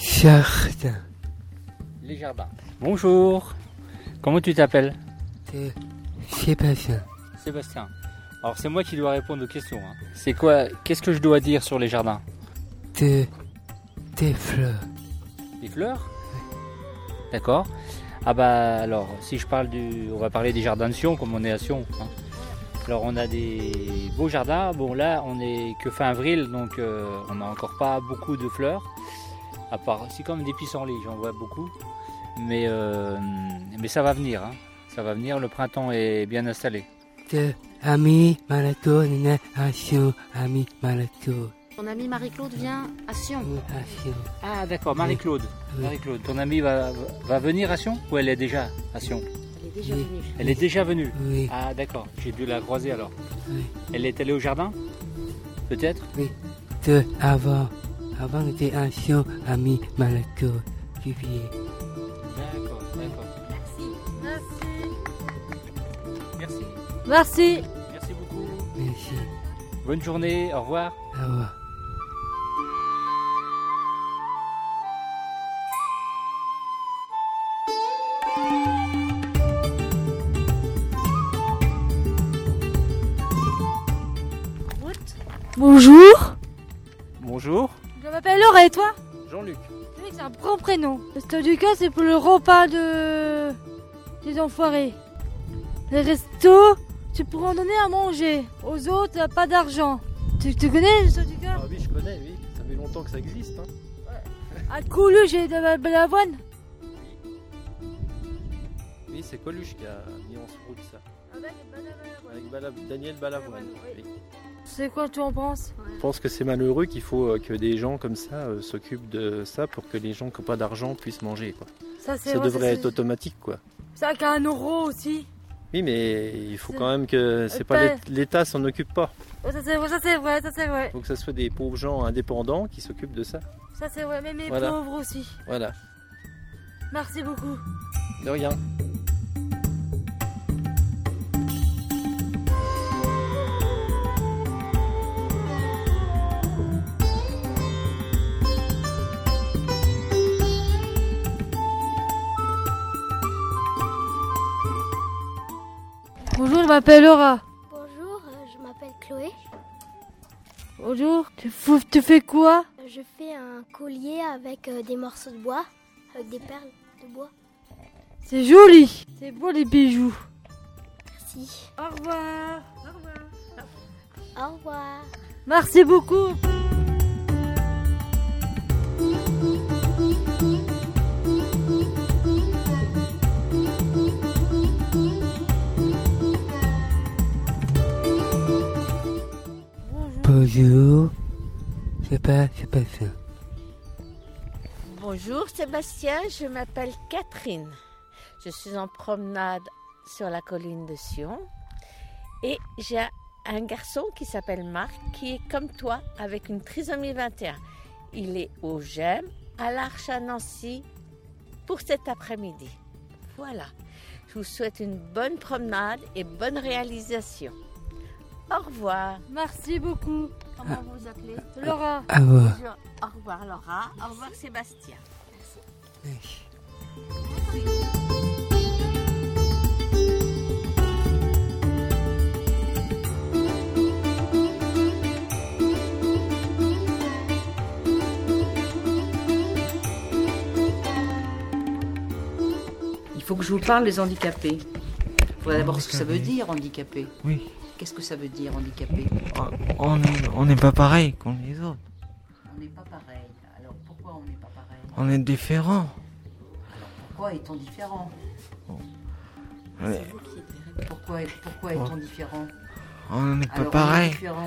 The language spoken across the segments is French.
Jardin. Les jardins. Bonjour. Comment tu t'appelles? C'est Sébastien. Sébastien. Alors c'est moi qui dois répondre aux questions. Hein. C'est quoi? Qu'est-ce que je dois dire sur les jardins? Des fleurs. Des fleurs? D'accord. Ah bah alors, si je parle on va parler des jardins de Sion, comme on est à Sion. Hein. Alors on a des beaux jardins. Bon là, on est que fin avril, donc on n'a encore pas beaucoup de fleurs. À part, c'est comme des pissenlits, j'en vois beaucoup. Mais ça va venir. Hein. Ça va venir. Le printemps est bien installé. Ami Malato, Nation, Ami Malato. Ton ami Marie-Claude vient à Sion. Ah d'accord, Marie-Claude. Oui. Marie-Claude, ton amie va venir à Sion ou elle est déjà à Sion? Elle est déjà venue. Elle est déjà venue? Oui. Ah d'accord, j'ai dû la croiser alors. Oui. Elle est allée au jardin? Peut-être? Oui. Avant j'étais à Sion, Ami Malato. Juillet. D'accord. Merci. Merci. Merci. Merci beaucoup. Merci. Bonne journée, au revoir. Au revoir. Bonjour, Bonjour. je m'appelle Laura et toi? Jean-Luc. Oui, c'est un grand prénom. Le Resto du Cœur, c'est pour le repas des enfoirés. Les restos, c'est pour en donner à manger. Aux autres, t'as pas d'argent. Tu connais le Resto du Cœur? Ah oui, je connais, oui. Ça fait longtemps que ça existe. Hein. À Coulu, j'ai de la Balavoine. Oui, c'est Coluche qui a mis en route ça. Avec Daniel Balavoine. Oui. C'est quoi, tu en penses? Je pense que c'est malheureux qu'il faut que des gens comme ça s'occupent de ça pour que les gens qui n'ont pas d'argent puissent manger. Quoi. Ça, Ça devrait être automatique. Quoi. Ça qu'à 1 euro aussi. Oui, mais il faut C'est- quand même que c'est pas l'État s'en occupe pas. Oh, ça c'est vrai. Il faut que ce soit des pauvres gens indépendants qui s'occupent de ça. Ça c'est vrai, mais mes Voilà. pauvres aussi. Voilà. Merci beaucoup. De rien. Bonjour, je m'appelle Laura. Bonjour, je m'appelle Chloé. Bonjour, tu fais quoi? Je fais un collier avec des morceaux de bois, avec des perles de bois. C'est joli. C'est beau les bijoux. Merci. Au revoir. Au revoir. Merci beaucoup. Bonjour. C'est pas ça. Bonjour Sébastien, je m'appelle Catherine. Je suis en promenade sur la colline de Sion et j'ai un garçon qui s'appelle Marc qui est comme toi avec une trisomie 21. Il est au GEM à l'Arche à Nancy pour cet après-midi. Voilà, je vous souhaite une bonne promenade et bonne réalisation. Au revoir. Merci beaucoup. Comment vous appelez? Laura. Au revoir. Bonjour. Au revoir Laura, au revoir Sébastien. Merci. Il faut que je vous parle des handicapés. Il faudrait d'abord ce que ça veut dire, handicapé. Oui, Qu'est-ce que ça veut dire, handicapé? on n'est pas pareil comme les autres. On n'est pas pareil. Alors pourquoi on n'est pas pareil? On est différents. Alors pourquoi est-on différent? Ouais. Pourquoi est-on différent? On n'est pas Alors, pareil. On est différent.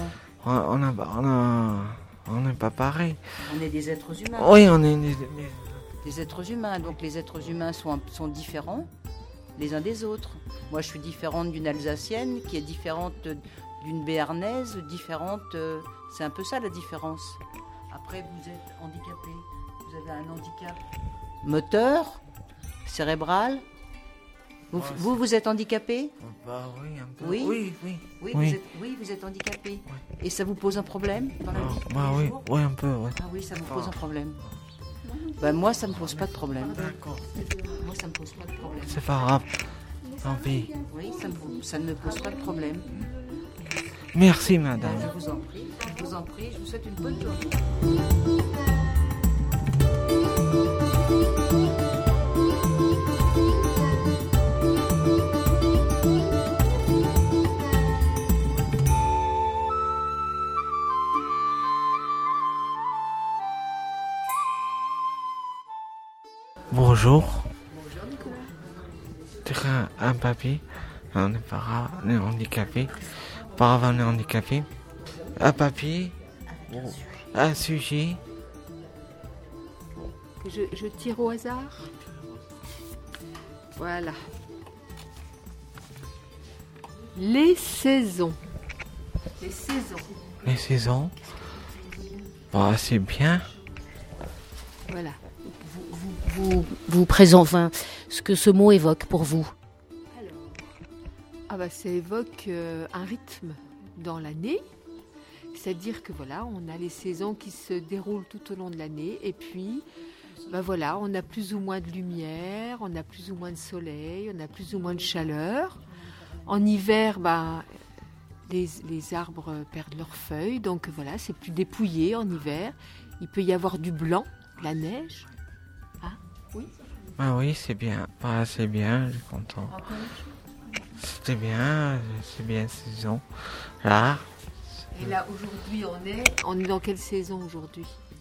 On n'est pas pareil. On est des êtres humains. Oui, on est Des êtres humains. Donc les êtres humains sont différents les uns des autres. Moi, je suis différente d'une Alsacienne qui est différente d'une Béarnaise, différente. C'est un peu ça la différence. Après, vous êtes handicapé. Vous avez un handicap moteur, cérébral. Vous êtes handicapé? Bah oui, un peu. Oui. Oui. Vous êtes handicapé. Et ça vous pose un problème dans la vie? Bah tous les oui, jours oui, un peu, ouais. Ah oui, ça vous pose un problème. Ben, moi, ça me pose pas de problème. D'accord. Moi, ça me pose pas de problème. C'est pas grave. Tant pis. Oui, ça ne me pose pas de problème. Merci, madame. Je vous en prie. Je vous en prie. Je vous souhaite une bonne journée. Bonjour. Tu as un papier. On est parents, on est handicapé. Auparavant, on est handicapé. Un papier. Un sujet. Que je tire au hasard. Voilà. Les saisons. Les saisons. Les saisons. Bah, c'est bien. Voilà. Vous présentez enfin, ce que ce mot évoque pour vous. Ah bah, ça évoque un rythme dans l'année. C'est-à-dire que voilà, on a les saisons qui se déroulent tout au long de l'année. Et puis, bah voilà, on a plus ou moins de lumière, on a plus ou moins de soleil, on a plus ou moins de chaleur. En hiver, bah, les arbres perdent leurs feuilles. Donc voilà, c'est plus dépouillé en hiver. Il peut y avoir du blanc, de la neige. Ah, oui. Ah oui, c'est bien. Bah, c'est bien, je suis content. C'est bien saison. Là. Et là, aujourd'hui, on est dans quelle saison aujourd'hui?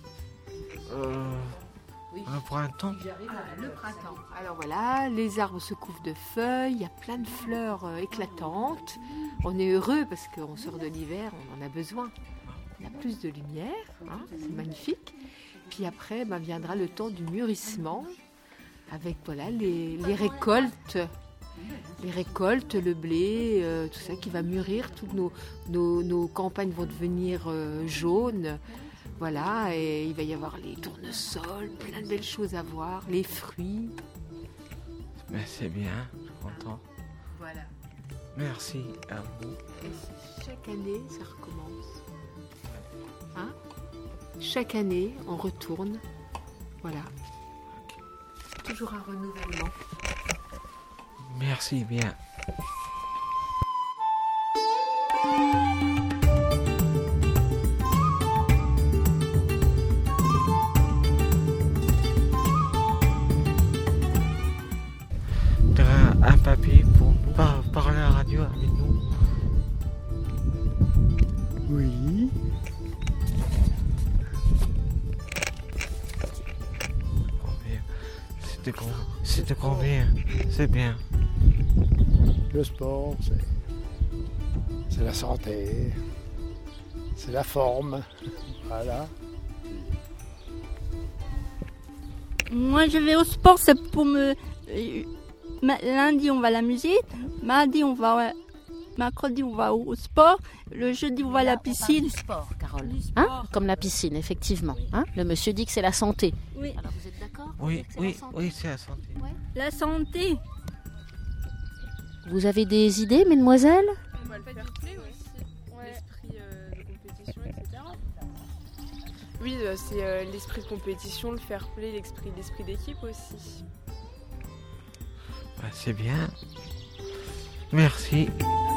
Le printemps. Le printemps. Alors voilà, les arbres se couvrent de feuilles, il y a plein de fleurs éclatantes. On est heureux parce qu'on sort de l'hiver, on en a besoin. On a plus de lumière, hein, c'est magnifique. Puis après, viendra le temps du mûrissement avec voilà, les récoltes. Les récoltes, le blé, tout ça qui va mûrir, toutes nos campagnes vont devenir jaunes, voilà, et il va y avoir les tournesols, plein de belles choses à voir, les fruits. Mais c'est bien, je suis content. Voilà. Merci à vous. Et chaque année, ça recommence. Hein? Chaque année, on retourne, voilà. Toujours un renouvellement. Merci bien. Tu as un papier pour nous parler à la radio avec nous? Oui. C'était combien? C'est bien. Le sport, c'est la santé, c'est la forme, voilà. Moi, je vais au sport, c'est pour me... Lundi, on va à la musique. Mardi, mercredi, on va au sport. Le jeudi, on va à la piscine. Du sport, Carole. Hein? Comme la piscine, effectivement. Hein? Le monsieur dit que c'est la santé. Oui. Alors, vous êtes d'accord? Oui, c'est la santé. Ouais. La santé. Vous avez des idées, mesdemoiselles? On va le fair play aussi, l'esprit de compétition, etc. Oui, c'est l'esprit de compétition, le fair play, l'esprit d'équipe aussi. Bah, c'est bien. Merci.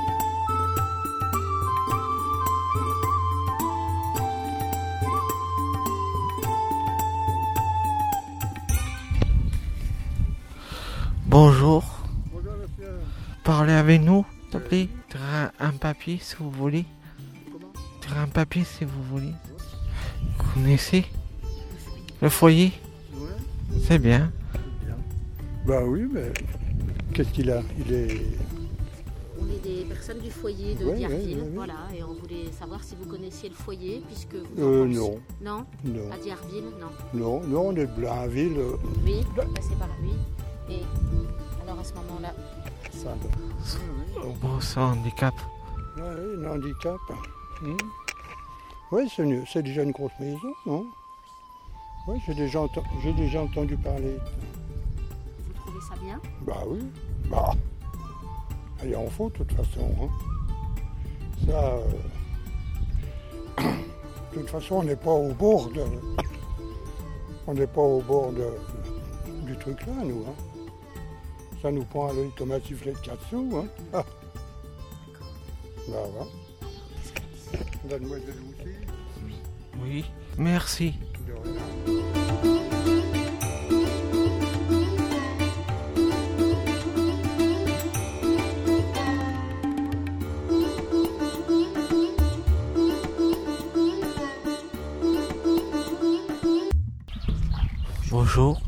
Bonjour. Bonjour monsieur. Parlez avec nous, s'il te plaît. Tu as un papier si vous voulez. Tu as un papier si vous voulez. Vous connaissez le foyer? Ouais. C'est bien. Bah oui, mais qu'est-ce qu'il a? On est des personnes du foyer de Ouais, Dierville, ouais. voilà, et on voulait savoir si vous connaissiez le foyer, puisque vous en pensez. Non. Non? Non. À Dierville, non. Non, on est de Blainville. Oui, c'est par là, oui. Et alors à ce moment-là, Ça Bon, c'est un handicap. Oui, un handicap. Oui, c'est déjà une grosse maison, non? Oui, j'ai déjà entendu parler. vous trouvez ça bien? Bah oui. Bah. Il en faut de toute façon. Hein. Ça. De toute façon, on n'est pas au bourg. On n'est pas au bord du truc là, nous. Hein. Ça nous prend les tomates sifflées de 4 sous. Hein. Ah. Bah ouais. Mademoiselle aussi. Oui, merci. De rien. Bonjour.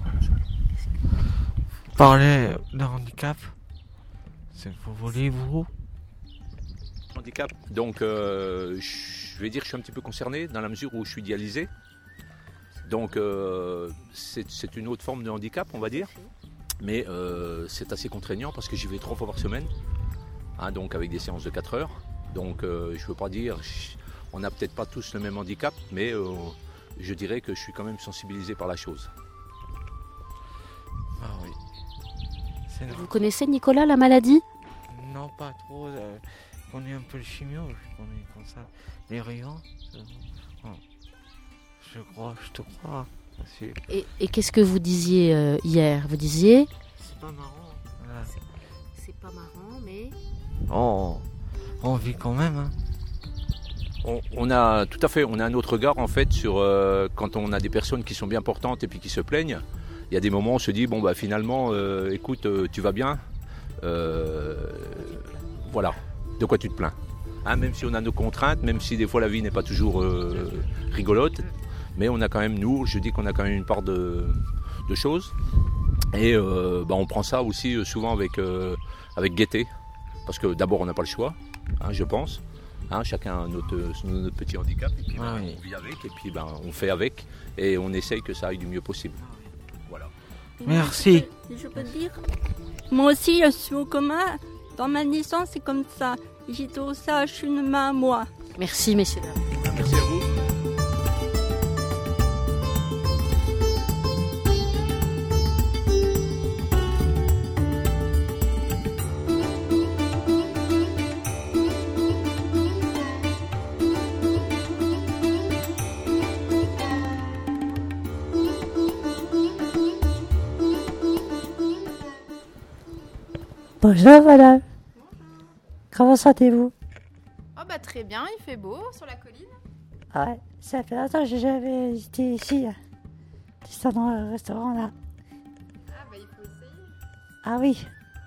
Parler de handicap. Vous voulez, vous? Handicap. Donc, je vais dire que je suis un petit peu concerné dans la mesure où je suis dialysé. Donc, c'est une autre forme de handicap, on va dire. Mais c'est assez contraignant parce que j'y vais 3 fois par semaine. Hein, donc, avec des séances de 4 heures. Donc, je ne veux pas dire, on n'a peut-être pas tous le même handicap, mais je dirais que je suis quand même sensibilisé par la chose. Ah oui. Vous connaissez, Nicolas, la maladie? Non, pas trop. On est un peu le chimio, on est comme ça. Les rayons, je te crois. Et qu'est-ce que vous disiez hier? Vous disiez? C'est pas marrant. Voilà. C'est pas marrant, mais... Oh, on vit quand même. Hein. On a tout à fait, on a un autre regard en fait sur quand on a des personnes qui sont bien portantes et puis qui se plaignent. Il y a des moments où on se dit bon bah finalement écoute tu vas bien, voilà, de quoi tu te plains. Hein, même si on a nos contraintes, même si des fois la vie n'est pas toujours rigolote, mais on a quand même je dis qu'on a quand même une part de choses et on prend ça aussi souvent avec gaieté parce que d'abord on n'a pas le choix, hein, je pense. Hein, chacun a notre petit handicap et puis on vit avec et puis on fait avec et on essaye que ça aille du mieux possible. Voilà. Merci. Je peux dire, moi aussi je suis au coma. Dans ma naissance c'est comme ça. J'étais au CH une main à moi. Merci messieurs. Merci à vous. Bonjour madame. Comment sentez-vous? Oh bah très bien, il fait beau sur la colline. Ouais, ça fait longtemps que j'ai jamais été ici. Juste dans le restaurant là. Ah bah il faut essayer. Ah oui.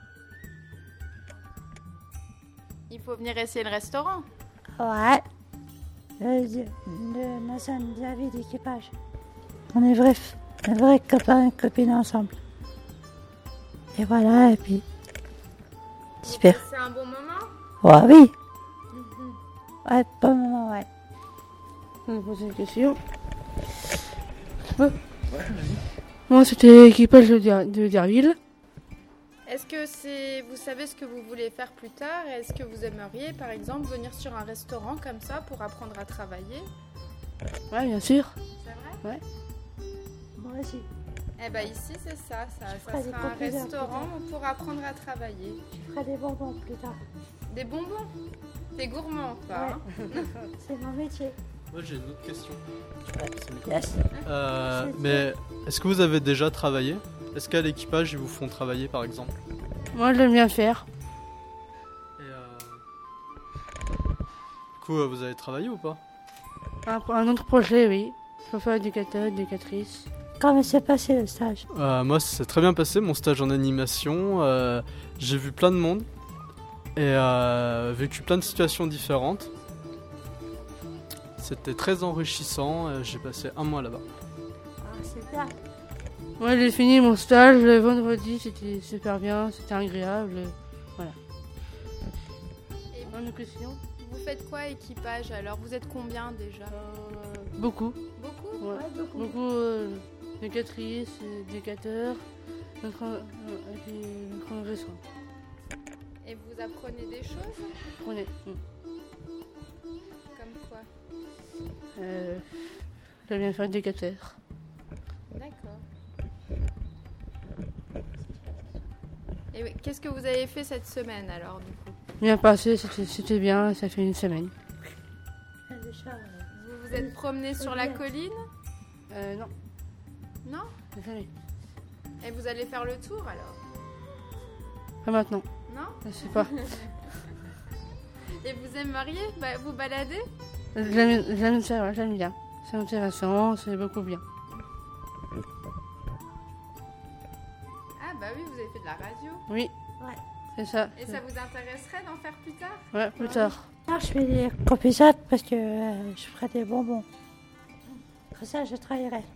Il faut venir essayer le restaurant. Ouais. Nous sommes des amis d'équipage. On est vrais copains et copines ensemble. Et voilà, et puis... Super. C'est un bon moment? Ouais, oui. Ouais, bon moment, ouais. On va poser une question. Moi, c'était l'équipage de Derville. Est-ce que vous savez ce que vous voulez faire plus tard? Est-ce que vous aimeriez, par exemple, venir sur un restaurant comme ça pour apprendre à travailler? Ouais, bien sûr. C'est vrai? Ouais. Moi aussi. Eh ben ici c'est ça sera un restaurant pour apprendre à travailler. Tu feras des bonbons plus tard. Des bonbons? T'es gourmand toi, ouais. Hein? C'est mon métier. Moi j'ai une autre question. Yes. Mais est-ce que vous avez déjà travaillé? Est-ce qu'à l'équipage ils vous font travailler par exemple? Moi j'aime bien faire. Et du coup vous avez travaillé ou pas? Un autre projet, oui. Je peux faire éducateur, éducatrice. Comment s'est passé le stage? Moi, ça s'est très bien passé, mon stage en animation. J'ai vu plein de monde et vécu plein de situations différentes. C'était très enrichissant. J'ai passé 1 mois là-bas. Ah, c'est bien. Moi, j'ai fini mon stage le vendredi. C'était super bien, c'était agréable. Voilà. Et bonne question. Vous faites quoi équipage alors? Vous êtes combien déjà? Beaucoup. Beaucoup? Ouais, beaucoup. Éducatrice, éducateur, notre restaurant. Et vous apprenez des choses? Apprenez. Comme quoi? J'aime bien faire éducateur. D'accord. Et qu'est-ce que vous avez fait cette semaine alors du coup? Bien passé, c'était bien, ça fait 1 semaine. Vous vous êtes promené sur la colline? Non. Non? Jamais. Et vous allez faire le tour alors? Pas maintenant. Non? Je sais pas. Et vous aimeriez vous balader? J'aime ça, ouais, j'aime bien. C'est intéressant, c'est beaucoup bien. Ah bah oui, vous avez fait de la radio. Oui. Ouais. C'est ça. Et ça vous intéresserait d'en faire plus tard? Ouais, plus tard. Non, je fais des composables parce que je ferai des bonbons. Après ça, je travaillerai.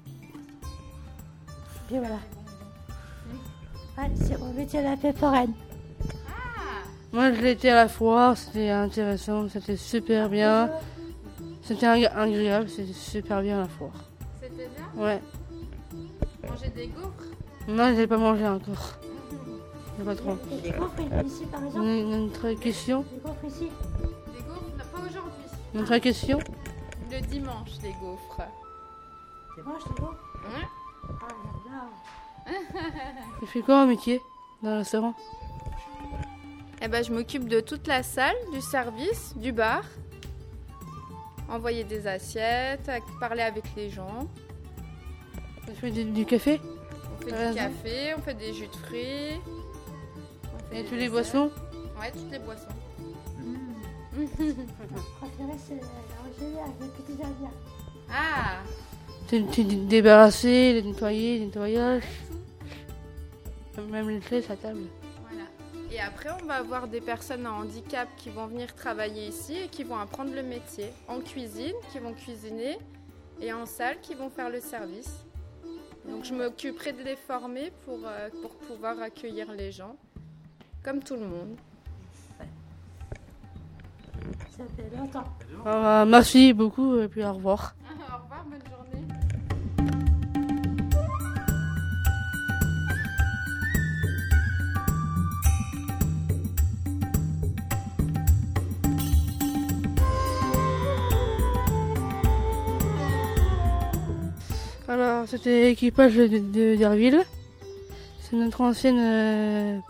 Puis voilà. Ouais, c'est mon métier la fait foraine. Moi, je l'ai été à la foire, c'était intéressant, c'était super bien. C'était agréable, c'était super bien à la foire. C'était bien? Ouais. Manger des gaufres? Non, je n'ai pas mangé encore. Je pas trop. Des gaufres ici, par exemple? Une autre question? Des gaufres ici? Des gaufres, non, pas aujourd'hui. Une autre question? Le dimanche, des gaufres. Dimanche, des gaufres? Ouais. Ah là là. Tu fais quoi en métier dans le restaurant? Eh ben, je m'occupe de toute la salle, du service, du bar. Envoyer des assiettes, parler avec les gens. Tu fais du café? On fait du café, on fait des jus de fruits. Et toutes les boissons? Ouais, toutes les boissons. Mon préféré, c'est la rogérie avec les petits Indiens. Ah! Tu débarrasser, les nettoyer, les nettoyages. Même les clés, sa table. Voilà. Et après, on va avoir des personnes à handicap qui vont venir travailler ici et qui vont apprendre le métier. En cuisine, qui vont cuisiner, et en salle, qui vont faire le service. Donc je m'occuperai de les former pour pouvoir accueillir les gens, comme tout le monde. Ça fait longtemps. Merci beaucoup et puis au revoir. Au revoir, bonne journée. Alors, c'était l'équipage de Derville. C'est notre ancienne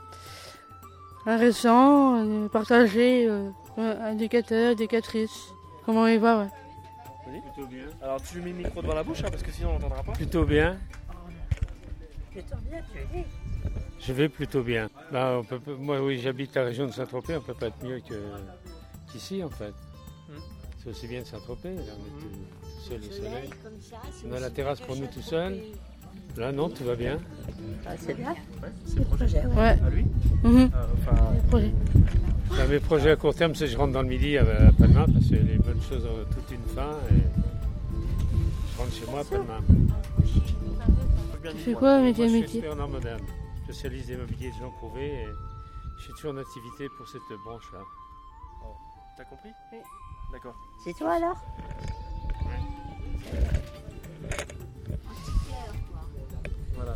récent, partagé, éducateur, éducatrice. Comment il va, ouais. Plutôt bien. Alors tu lui mets le micro devant la bouche, hein, parce que sinon on n'entendra pas. Plutôt bien. Plutôt bien, tu es. Je vais plutôt bien. Bah, moi, oui, j'habite la région de Saint-Tropez, on ne peut pas être mieux qu'ici, en fait. C'est aussi bien de Saint-Tropez, là, on est tout seul au soleil. On a la terrasse pour nous tout seuls. Là, non, tout va bien. Ah, c'est bien. C'est le projet. Ouais. À lui Projet. Enfin, mes projets à court terme, c'est que je rentre dans le midi à Palma, parce que les bonnes choses ont toute une fin. Et je rentre chez moi à Palma. Tu fais quoi, métier? Je suis expert en art moderne, spécialiste des mobiliers de Jean Prouvé, et je suis toujours en activité pour cette branche-là. Oh. T'as compris? Oui. D'accord. C'est toi alors? Voilà,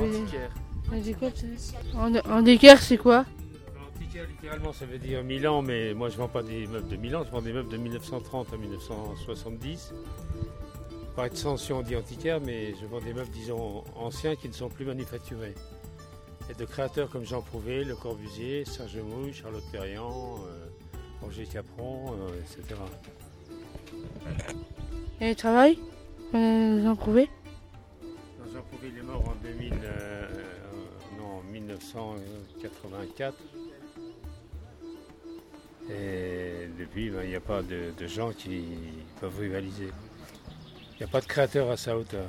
antiquaire. Antiquaire, c'est quoi? Antiquaire, littéralement, ça veut dire 1000 ans, mais moi je ne vends pas des meubles de 1000 ans, je vends des meubles de 1930 à 1970. Par extension, on dit antiquaire, mais je vends des meubles, disons, anciens qui ne sont plus manufacturés. Et de créateurs comme Jean Prouvé, Le Corbusier, Serge Mouille, Charlotte Perriand, Roger Capron, etc. Et il travaille? Jean Prouvé? Jean Prouvé, il est mort en 1984. Et depuis, il n'y a pas de gens qui peuvent rivaliser. Il n'y a pas de créateur à sa hauteur.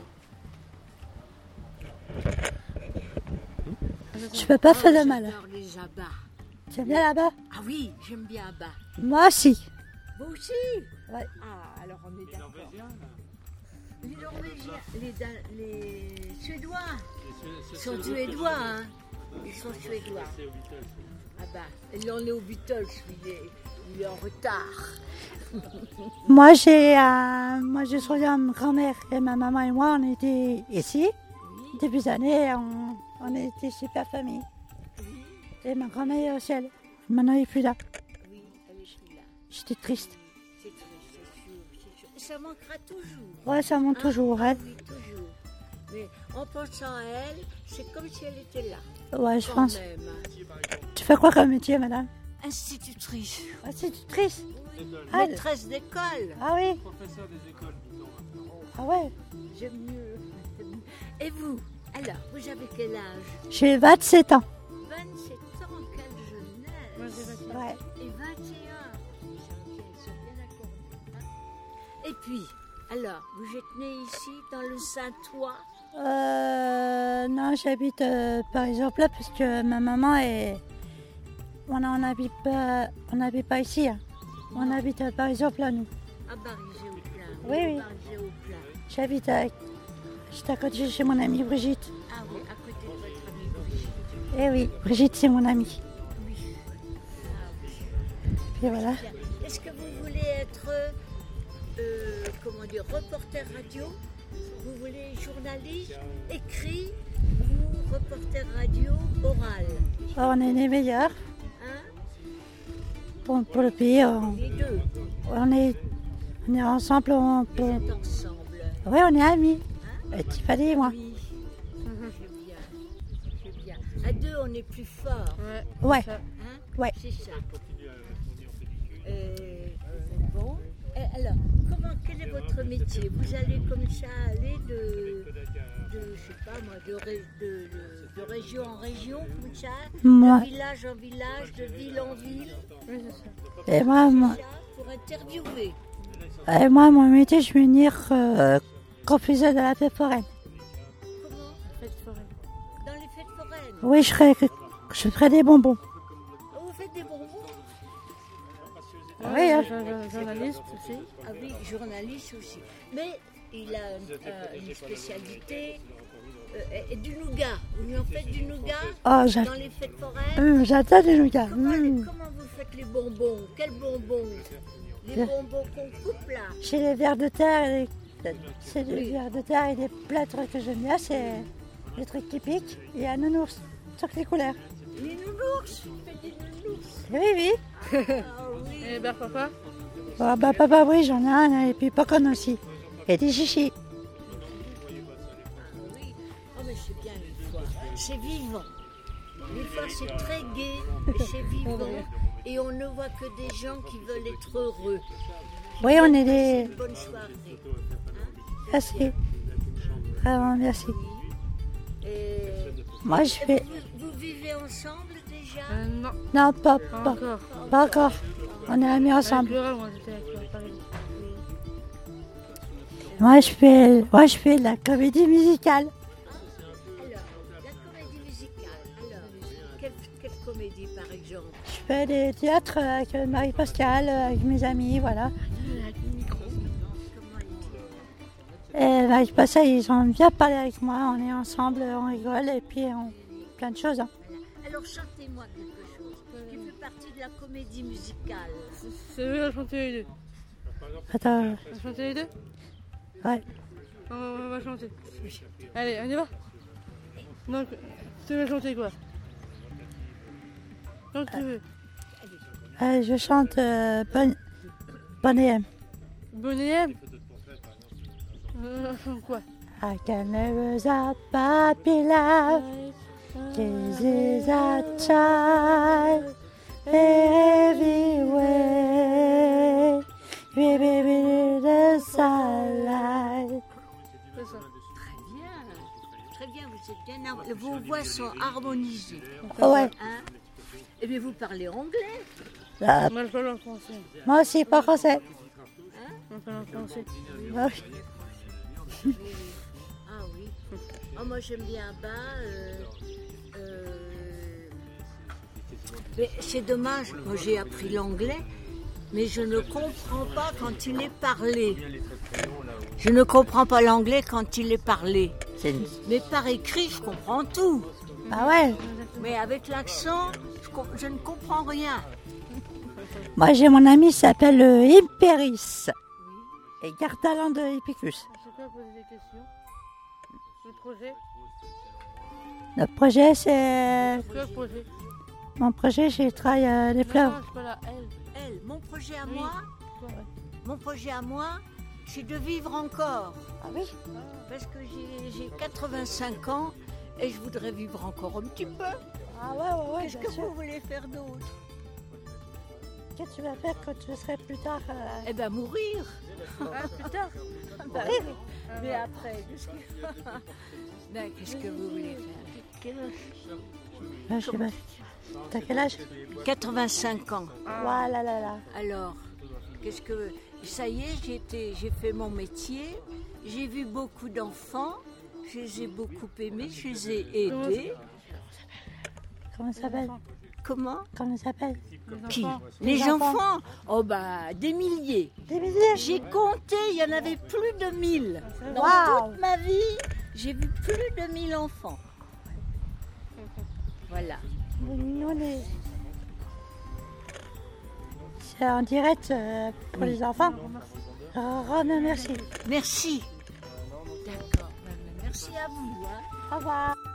Je peux pas faire de mal. J'adore les abats. Tu aimes bien là-bas? Ah oui, j'aime bien abats. Moi aussi. Vous aussi? Ouais. Ah, alors on est d'accord. Les Norvégiens, les Suédois. Ils sont suédois, hein. Ils sont suédois. Ah bah, il en est aux Beatles, il est en retard. Moi, je suis ma grand-mère et ma maman et moi, on était ici. Depuis des années, on était super famille. Et ma grand-mère est au ciel. Maintenant, elle n'est plus là. Oui, elle est plus là. J'étais triste. C'est triste, c'est sûr. Ça manquera toujours. Ouais, ça manque toujours, elle. Oui, toujours. Mais en pensant à elle, c'est comme si elle était là. Ouais, je Quand pense. même. Tu fais quoi comme métier, madame? Institutrice. Institutrice? Oui. Ah, Maîtresse d'école. Ah oui. Professeur des écoles, plutôt. Ah ouais. J'aime mieux. Et vous, alors, vous avez quel âge? J'ai 27 ans. 27 ans, quelle jeunesse. Ouais. Et 21. Ils sont bien accordés. Hein. Et puis, alors, vous êtes né ici, dans le Saint-Ouen? Non, j'habite par exemple là parce que ma maman est. On n'habite pas ici. Hein. On habite par exemple là, nous. À Barizé-au-Plain. Oui, oui. Barizé-au-Plain. J'habite juste à côté de chez mon amie Brigitte. Ah oui, à côté de votre amie Brigitte. Eh oui, Brigitte, c'est mon amie. Oui. Ah oui. Et voilà. Est-ce que vous voulez être, comment dire, reporter radio? Vous voulez journaliste, écrit ou reporter radio oral? On est les meilleurs. Hein? Pour le pays, Les deux. on est ensemble. Vous êtes ensemble. Oui, on est amis. Tiffany et moi. Oui. C'est bien. C'est bien. À deux, on est plus fort. Ouais. Hein? Ouais. C'est ça. Bon. Et alors, quel est votre métier? Vous allez comme ça aller de je sais pas moi, de région en région, comme ça, Moi. de village en village, de ville en ville. Oui, c'est ça. Et moi, Pour interviewer. mon métier, je vais venir confuseuse de la fête foraine. Comment? Fête foraine. Dans les fêtes foraines? Oui, je ferai des bonbons. Oh, vous faites des bonbons? Oui, hein. Journaliste aussi. Ah oui, journaliste aussi. Mais il a une spécialité du nougat. Vous lui en faites du nougat Oh, dans les fêtes foraines? J'adore les nougats. Comment vous faites les bonbons? Quels bonbons? Les bonbons qu'on coupe là? J'ai les vers de terre, c'est les vers de terre et des plats de trucs que j'aime bien, c'est les trucs qui piquent. Il y a un nounours, toutes les couleurs. Les nounours? Vous faites des nounours? Oui, oui. Et ben papa? Oh, bah, papa, oui, j'en ai un, et puis Pocon aussi. Et des chichis. Oui. Oh, mais c'est bien les foires. C'est vivant. Les foires, c'est très gai, et c'est vivant. Et on ne voit que des gens qui veulent être heureux. Oui, on est des. Une bonne soirée. Merci. Vraiment, merci. Et... Moi, je fais. Vous vivez ensemble déjà? Non, pas encore. On est amis ensemble. Moi, je fais de la comédie musicale. Alors, la comédie musicale. Alors, quelle comédie par exemple? Je fais des théâtres avec Marie-Pascale, avec mes amis, voilà. Et Marie-Pascale, ils ont bien parlé avec moi. On est ensemble, on rigole et puis on plein de choses. Hein. Alors, chantez-moi quelque chose qui fait partie de la comédie musicale. C'est eux à chanter les deux. Attends. On va chanter les deux? Ouais. On va chanter. Allez, on y va. Donc, tu veux chanter quoi? Donc tu veux. Je chante Bonne M. Bonne M? Quoi? I can never stop puppy love. This is a child everywhere. We baby the sunlight. Très bien, vous êtes bien. Vos voix sont harmonisées. Ouais. Hein? Et bien vous parlez anglais? Ah. Moi je parle en français. Moi aussi, pas français. Hein? On parle en français. Ah oui. Ah oui. Oh, moi j'aime bien mais c'est dommage, moi j'ai appris l'anglais, mais je ne comprends pas quand il est parlé. Je ne comprends pas l'anglais quand il est parlé. Mais par écrit, je comprends tout. Ah ouais. Mais avec l'accent, je ne comprends rien. Moi j'ai mon ami qui s'appelle Imperis. Et Gardaland de Epicus. Je peux poser des questions? Le projet? Notre projet, c'est. Quel projet? Mon projet, j'ai travaillé les fleurs. Non, je parle à elle. Elle, mon projet à moi, mon projet à moi, c'est de vivre encore. Ah oui? Parce que j'ai 85 ans et je voudrais vivre encore un petit peu. Ah ouais. Qu'est-ce que vous voulez faire d'autre? que tu vas faire quand tu serais plus tard Eh ben mourir. plus tard. Bah oui. Mais après, qu'est-ce que vous voulez faire? Quel âge? Je sais pas. T'as quel âge? 85 ans. Voilà, là. Alors, qu'est-ce que... Ça y est, j'ai fait mon métier, j'ai vu beaucoup d'enfants, je les ai beaucoup aimés, je les ai aidés. Comment ça s'appelle? Comment? Comment ça s'appelle? Qui? Les enfants? Oh bah, des milliers. Des milliers? J'ai compté, il y en avait plus de 1000. Dans toute ma vie, j'ai vu plus de 1000 enfants. Voilà. Nous, c'est en direct pour les enfants. Merci. Merci. D'accord. Merci à vous. Au revoir.